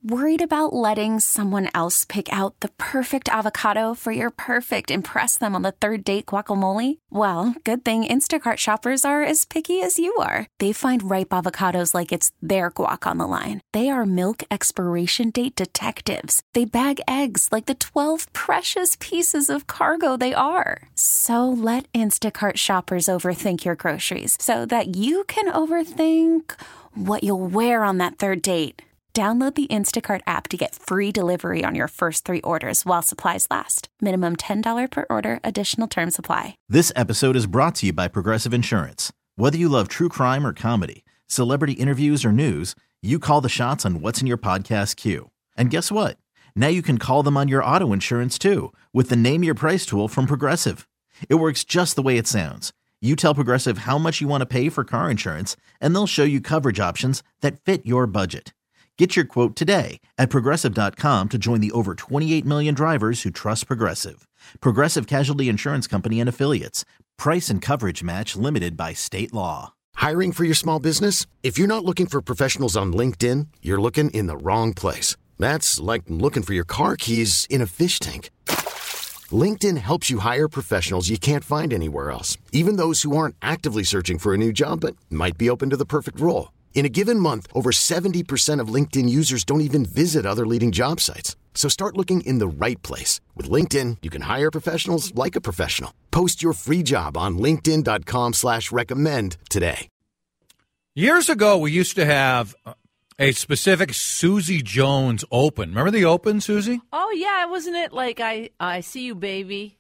Worried about letting someone else pick out the perfect avocado for your perfect impress them on the third date guacamole? Well, good thing Instacart shoppers are as picky as you are. They find ripe avocados like it's their guac on the line. They are milk expiration date detectives. They bag eggs like the 12 precious pieces of cargo they are. So let Instacart shoppers overthink your groceries so that you can overthink what you'll wear on that third date. Download the Instacart app to get free delivery on your first 3 orders while supplies last. Minimum $10 per order. Additional terms apply. This episode is brought to you by Progressive Insurance. Whether you love true crime or comedy, celebrity interviews or news, you call the shots on what's in your podcast queue. And guess what? Now you can call them on your auto insurance too with the Name Your Price tool from Progressive. It works just the way it sounds. You tell Progressive how much you want to pay for car insurance, and they'll show you coverage options that fit your budget. Get your quote today at Progressive.com to join the over 28 million drivers who trust Progressive. Progressive Casualty Insurance Company and Affiliates. Price and coverage match limited by state law. Hiring for your small business? If you're not looking for professionals on LinkedIn, you're looking in the wrong place. That's like looking for your car keys in a fish tank. LinkedIn helps you hire professionals you can't find anywhere else, even those who aren't actively searching for a new job but might be open to the perfect role. In a given month, over 70% of LinkedIn users don't even visit other leading job sites. So start looking in the right place. With LinkedIn, you can hire professionals like a professional. Post your free job on linkedin.com/recommend today. Years ago, we used to have a specific Susie Jones Open. Remember the Open, Susie? Oh, yeah. Wasn't it like I See You, Baby?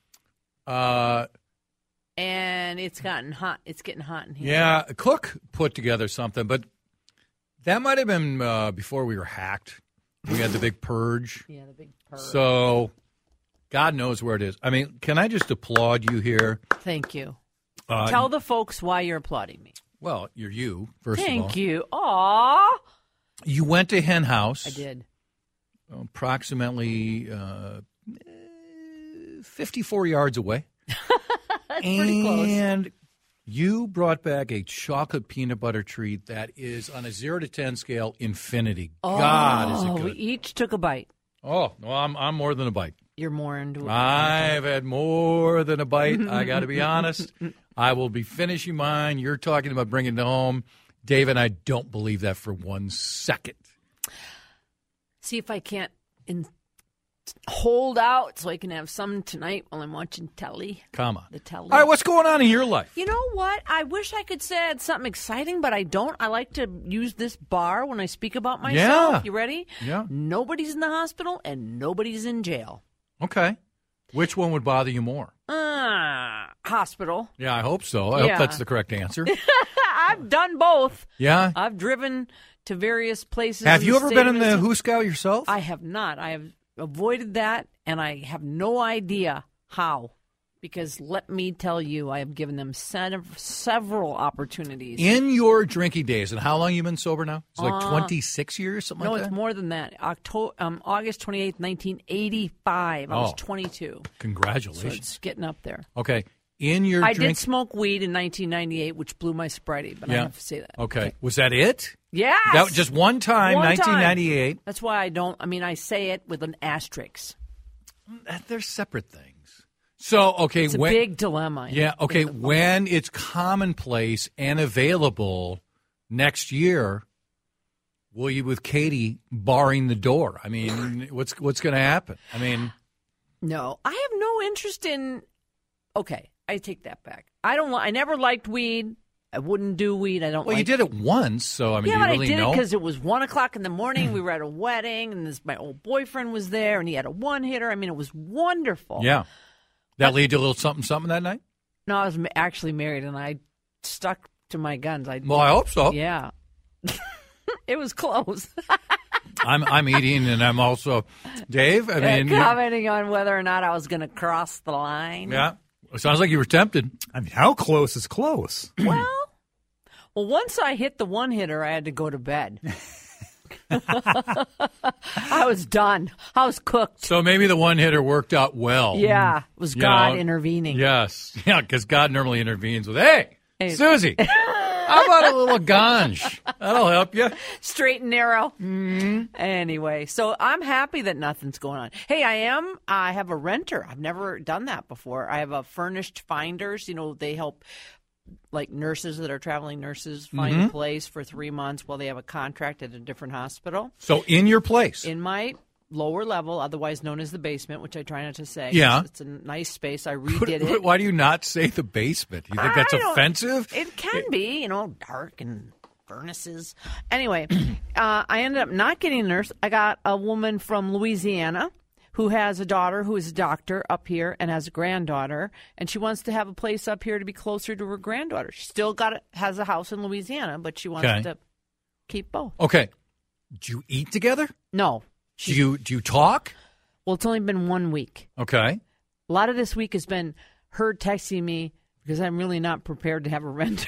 And it's gotten hot. It's getting hot in here. Yeah, Cook put together something, but that might have been before we were hacked. We had the big purge. Yeah, the big purge. So God knows where it is. I mean, can I just applaud you here? Thank you. Tell the folks why you're applauding me. Well, you're you, first of all. Thank you. Aw. You went to Hen House. I did. Approximately 54 yards away. That's pretty close. And you brought back a chocolate peanut butter treat that is on a 0 to 10 scale, infinity. Oh, God, is it good. We each took a bite. Oh, well, I'm more than a bite. You're more into it. I've had more than a bite. I got to be honest. I will be finishing mine. You're talking about bringing it home. David, I don't believe that for 1 second. See if I can't hold out so I can have some tonight while I'm watching telly. Come on. The telly. All right, what's going on in your life? You know what? I wish I could say I had something exciting, but I don't. I like to use this bar when I speak about myself. Yeah. You ready? Yeah. Nobody's in the hospital and nobody's in jail. Okay. Which one would bother you more? Hospital. Yeah, I hope so. I hope that's the correct answer. I've done both. Yeah? I've driven to various places. Have you ever been in the Who Scout yourself? I have not. I have avoided that, and I have no idea how. Because let me tell you, I have given them several opportunities. In your drinking days, and how long you been sober now? It's like 26 years, something like that? No, it's more than that. August 28th, 1985. I was 22. Congratulations. So it's getting up there. Okay. I did smoke weed in 1998, which blew my sobriety, but I have to say that. Okay. Was that it? Yes. That was just one time, 1998. That's why I don't. I mean, I say it with an asterisk. They're separate things. So, okay. It's a big dilemma. Yeah, okay. When it's commonplace and available next year, will you with Katie barring the door? I mean, what's going to happen? I mean. No, I have no interest in. Okay, I take that back. I never liked weed. I wouldn't do weed. I don't. Well, you did it once, so I mean, yeah, do you but really I did know? it because it was 1:00 in the morning. We were at a wedding, and my old boyfriend was there, and he had a one-hitter. I mean, it was wonderful. Yeah, that lead to a little something that night. No, I was actually married, and I stuck to my guns. I hope so. Yeah, it was close. I'm eating, and I'm also Dave. I mean, commenting on whether or not I was going to cross the line. Yeah. It sounds like you were tempted. I mean, how close is close? Well, once I hit the one-hitter, I had to go to bed. I was done. I was cooked. So maybe the one-hitter worked out well. Yeah. It was God intervening. Yes. Yeah, because God normally intervenes with, hey, Susie, How about a little ganj? That'll help you. Straight and narrow. Anyway, so I'm happy that nothing's going on. Hey, I have a renter. I've never done that before. I have a furnished finders. They help like nurses that are traveling nurses find a place for 3 months while they have a contract at a different hospital. So in your place? In my lower level, otherwise known as the basement, which I try not to say. Yeah. It's a nice space. I redid it. Why do you not say the basement? You think that's offensive? It can be, dark and furnaces. Anyway, I ended up not getting a nurse. I got a woman from Louisiana who has a daughter who is a doctor up here and has a granddaughter, and she wants to have a place up here to be closer to her granddaughter. She still has a house in Louisiana, but she wants to keep both. Okay. Do you eat together? No. Do you talk? Well, it's only been 1 week. Okay. A lot of this week has been her texting me because I'm really not prepared to have a renter.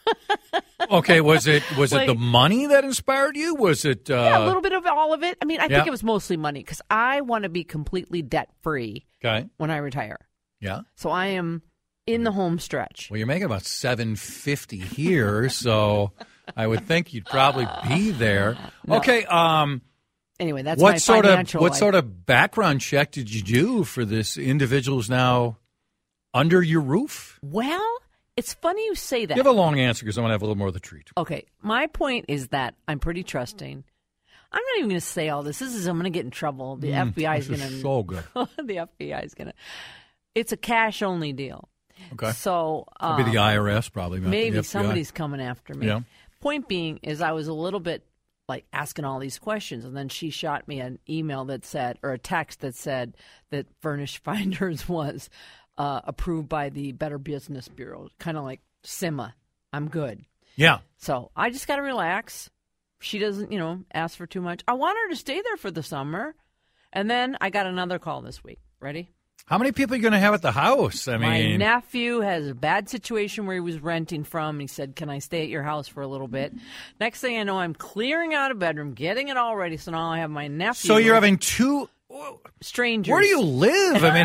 Okay, was it the money that inspired you? Was it a little bit of all of it. I mean, I think it was mostly money because I want to be completely debt-free when I retire. Yeah. So I am in the home stretch. Well, you're making about $750 here, so I would think you'd probably be there. No. Okay, anyway, that's my financial life. What sort of background check did you do for this individual who's now under your roof? Well, it's funny you say that. Give a long answer because I want to have a little more of the treat. Okay, my point is that I'm pretty trusting. I'm not even going to say all this. I'm going to get in trouble. The FBI is going to. So good. The FBI is going to. It's a cash-only deal. Okay. So maybe the IRS probably. Maybe somebody's coming after me. Yeah. Point being is I was a little bit like asking all these questions, and then she shot me an email that said, or a text that said that Furnished Finders was approved by the Better Business Bureau, kind of like SIMA. I'm good. Yeah. So I just got to relax. She doesn't, ask for too much. I want her to stay there for the summer. And then I got another call this week. Ready? How many people are you going to have at the house? My nephew has a bad situation where he was renting from. He said, can I stay at your house for a little bit? Next thing I know, I'm clearing out a bedroom, getting it all ready. So now I have my nephew. So you're having two strangers. Where do you live? I mean,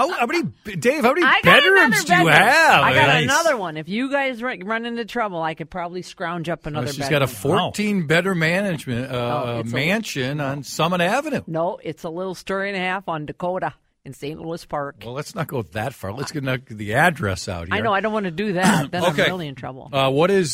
Dave, how many bedrooms do you have? I got another one. If you guys run into trouble, I could probably scrounge up another bedroom. She's got a 14-bedroom mansion on Summit Avenue. No, it's a little story and a half on Dakota in St. Louis Park. Well, let's not go that far. Let's get the address out here. I know. I don't want to do that. Then okay. I'm really in trouble. What is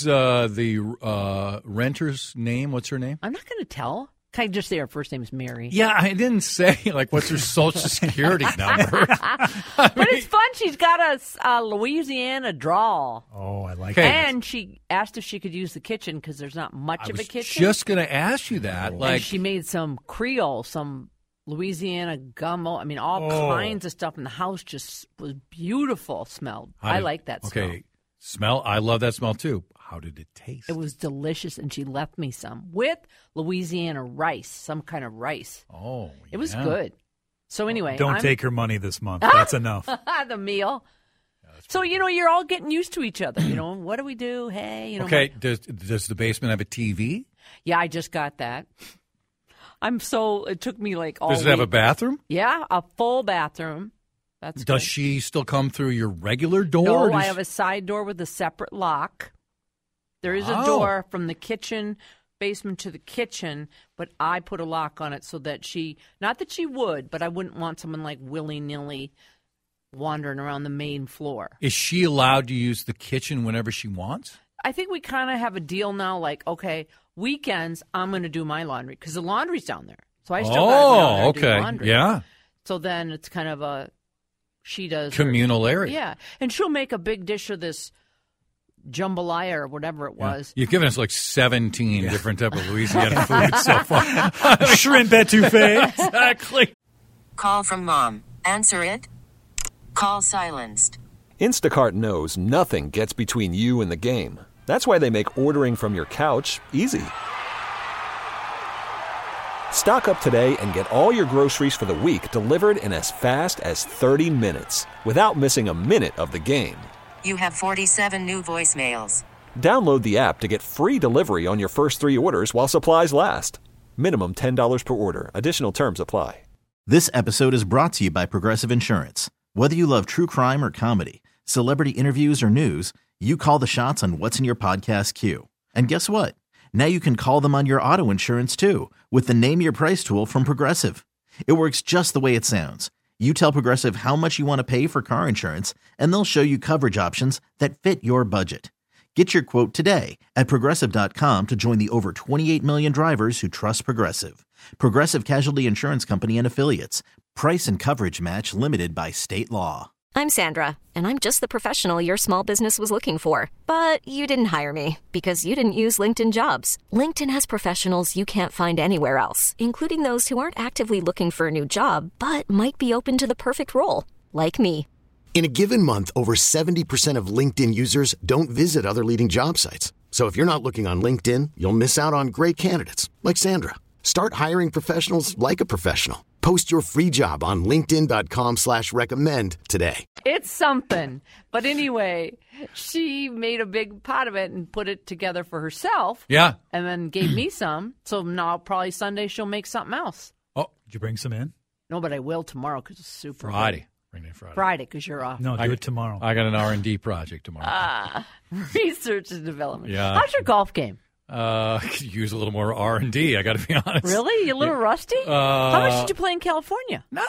the renter's name? What's her name? I'm not going to tell. Can I just say her first name is Mary? Yeah, I didn't say, what's her social security number. But it's fun. She's got a Louisiana drawl. Oh, I like it. And she asked if she could use the kitchen because there's not much of a kitchen. Just going to ask you that. And she made some Creole, some Louisiana gumbo. I mean, all kinds of stuff. And the house just was beautiful, smelled. I like that smell. Okay, smell. I love that smell, too. How did it taste? It was delicious, and she left me some with Louisiana rice, some kind of rice. Oh, yeah. It was good. So anyway. Don't take her money this month. That's enough. The meal. Yeah, so, you're all getting used to each other. What do we do? Hey, Okay, does the basement have a TV? Yeah, I just got that. It took me all Does it have a bathroom? Yeah, a full bathroom. That's Does good. she still come through your regular door? No, I have a side door with a separate lock. There is a door from the kitchen basement to the kitchen, but I put a lock on it so that not that she would, but I wouldn't want someone willy-nilly wandering around the main floor. Is she allowed to use the kitchen whenever she wants? I think we kind of have a deal now, okay, weekends I'm going to do my laundry because the laundry's down there. So I still got to go down there and do laundry. Yeah. So then it's kind of she does communal area. Yeah. And she'll make a big dish of this jambalaya or whatever it was. You've given us 17 different type of Louisiana food so far. Shrimp etouffee. Exactly. Call from mom. Answer it. Call silenced. Instacart knows nothing gets between you and the game. That's why they make ordering from your couch easy. Stock up today and get all your groceries for the week delivered in as fast as 30 minutes without missing a minute of the game. You have 47 new voicemails. Download the app to get free delivery on your first 3 orders while supplies last. Minimum $10 per order. Additional terms apply. This episode is brought to you by Progressive Insurance. Whether you love true crime or comedy, celebrity interviews or news, You call the shots on what's in your podcast queue. And guess what? Now you can call them on your auto insurance too with the Name Your Price tool from Progressive. It works just the way it sounds. You tell Progressive how much you want to pay for car insurance, and they'll show you coverage options that fit your budget. Get your quote today at Progressive.com to join the over 28 million drivers who trust Progressive. Progressive Casualty Insurance Company and Affiliates. Price and coverage match limited by state law. I'm Sandra, and I'm just the professional your small business was looking for. But you didn't hire me because you didn't use LinkedIn Jobs. LinkedIn has professionals you can't find anywhere else, including those who aren't actively looking for a new job, but might be open to the perfect role, like me. In a given month, over 70% of LinkedIn users don't visit other leading job sites. So if you're not looking on LinkedIn, you'll miss out on great candidates like Sandra. Start hiring professionals like a professional. Post your free job on linkedin.com/recommend today. It's something. But anyway, she made a big pot of it and put it together for herself. Yeah. And then gave me some. So now probably Sunday she'll make something else. Oh, did you bring some in? No, but I will tomorrow because it's super Friday. good. Bring it Friday. Friday because you're off. No, do it tomorrow. I got an R&D project tomorrow. Research and development. Yeah. How's your golf game? Could use a little more R&D, I got to be honest. Really? You a little rusty? How much did you play in California? Not,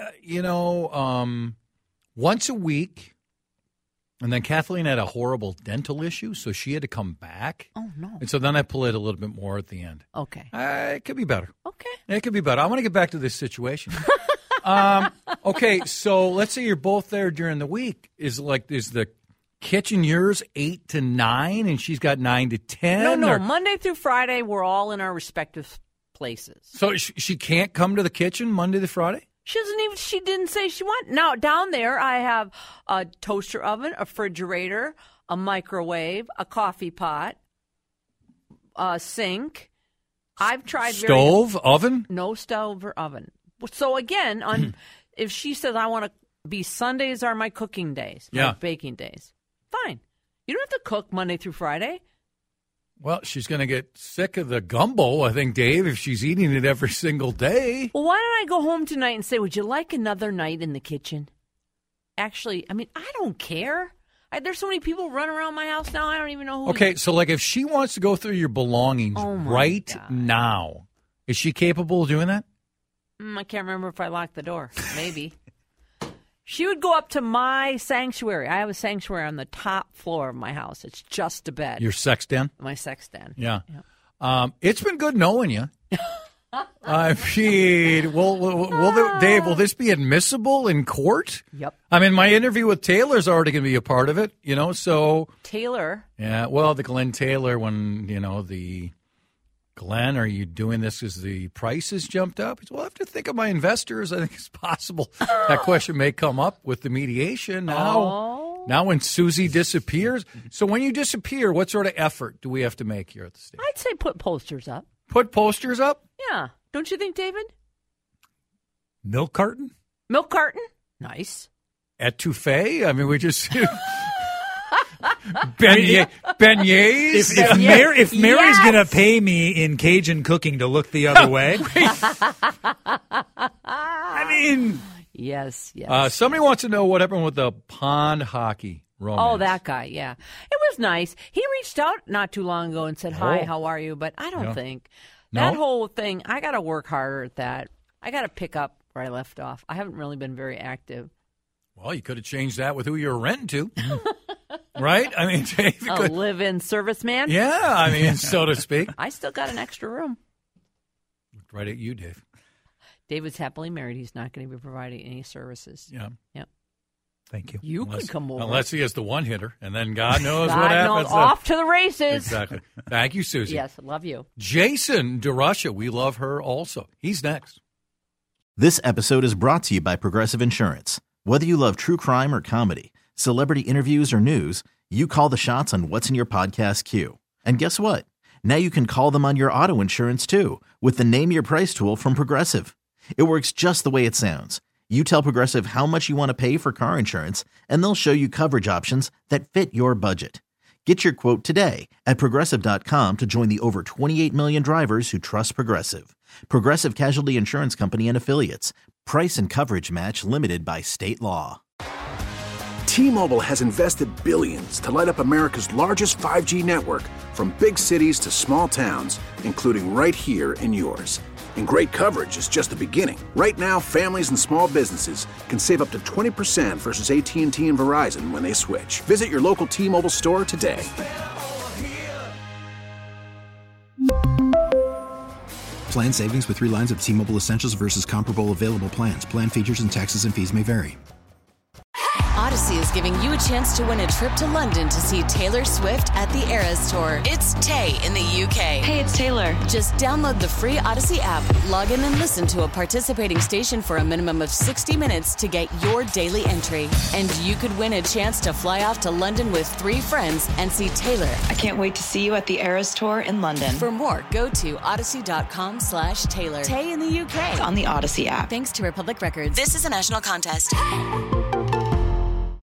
once a week. And then Kathleen had a horrible dental issue, so she had to come back. Oh, no. And so then I played a little bit more at the end. Okay. It could be better. Okay. It could be better. I want to get back to this situation. Okay, so let's say you're both there during the week. Is the kitchen yours 8 to 9 and she's got 9 to 10? No. Monday through Friday, we're all in our respective places. So she can't come to the kitchen Monday to Friday? She didn't say she wanted. Now, down there, I have a toaster oven, a refrigerator, a microwave, a coffee pot, a sink. I've tried stove, oven? No stove or oven. So again, if she says I want to be Sundays are my cooking days, my baking days, fine. You don't have to cook Monday through Friday. Well, she's going to get sick of the gumbo, I think, Dave, if she's eating it every single day. Well, why don't I go home tonight and say, would you like another night in the kitchen? Actually, I don't care. There's so many people running around my house now, I don't even know who. Okay, so if she wants to go through your belongings now, is she capable of doing that? I can't remember if I locked the door. Maybe. She would go up to my sanctuary. I have a sanctuary on the top floor of my house. It's just a bed. Your sex den? My sex den. Yeah. It's been good knowing you. Dave, will this be admissible in court? Yep. My interview with Taylor's already going to be a part of it, so. Taylor? Yeah, well, the Glenn Taylor, when, Glenn, are you doing this because the price has jumped up? Well, I have to think of my investors. I think it's possible that question may come up with the mediation now. Now when Susie disappears. So when you disappear, what sort of effort do we have to make here at the station? I'd say put posters up. Put posters up? Yeah. Don't you think, David? Milk carton? Milk carton? Nice. Etouffee? We just... Beignets. If Mary's going to pay me in Cajun cooking to look the other way, Yes. Somebody wants to know what happened with the pond hockey romance. Oh, that guy, yeah. It was nice. He reached out not too long ago and said, hi, how are you? But I don't think. That whole thing, I got to work harder at that. I got to pick up where I left off. I haven't really been very active. Well, you could have changed that with who you were renting to. Right? Dave, a live-in serviceman? Yeah, so to speak. I still got an extra room. Looked right at you, Dave. David's happily married. He's not going to be providing any services. Yeah. Yep. Thank you. You could come over. Unless he has the one hitter, and then God knows what happens. Off to the races. Exactly. Thank you, Susie. Yes, love you. Jason DeRusha, we love her also. He's next. This episode is brought to you by Progressive Insurance. Whether you love true crime or comedy, celebrity interviews or news, you call the shots on what's in your podcast queue. And guess what? Now you can call them on your auto insurance too with the Name Your Price tool from Progressive. It works just the way it sounds. You tell Progressive how much you want to pay for car insurance, and they'll show you coverage options that fit your budget. Get your quote today at Progressive.com to join the over 28 million drivers who trust Progressive. Progressive Casualty Insurance Company and Affiliates. Price and coverage match limited by state law. T-Mobile has invested billions to light up America's largest 5G network, from big cities to small towns, including right here in yours. And great coverage is just the beginning. Right now, families and small businesses can save up to 20% versus AT&T and Verizon when they switch. Visit your local T-Mobile store today. Plan savings with 3 lines of T-Mobile Essentials versus comparable available plans. Plan features and taxes and fees may vary. Odyssey is giving you a chance to win a trip to London to see Taylor Swift at the Eras Tour. It's Tay in the UK. Hey, it's Taylor. Just download the free Odyssey app, log in and listen to a participating station for a minimum of 60 minutes to get your daily entry. And you could win a chance to fly off to London with 3 friends and see Taylor. I can't wait to see you at the Eras Tour in London. For more, go to odyssey.com/Taylor. Tay in the UK. It's on the Odyssey app. Thanks to Republic Records. This is a national contest.